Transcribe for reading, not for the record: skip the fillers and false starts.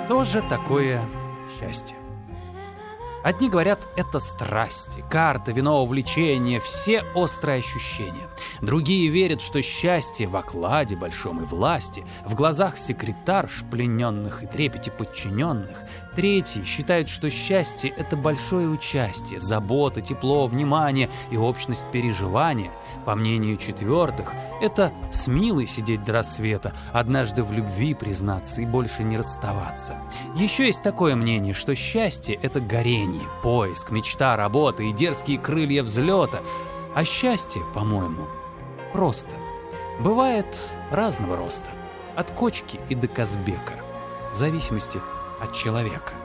Что же такое счастье? Одни говорят, это страсти, карты, вино, увлечения, все острые ощущения. Другие верят, что счастье в окладе большом и власти, в глазах секретарш, плененных и трепете подчиненных. Третьи считают, что счастье — это большое участие, забота, тепло, внимание и общность переживания. По мнению четвертых, это с милой сидеть до рассвета, однажды в любви признаться и больше не расставаться. Еще есть такое мнение, что счастье — это горение, поиск, мечта, работа и дерзкие крылья взлета. А счастье, по-моему, просто. Бывает разного роста. От кочки и до Казбека. В зависимости от человека.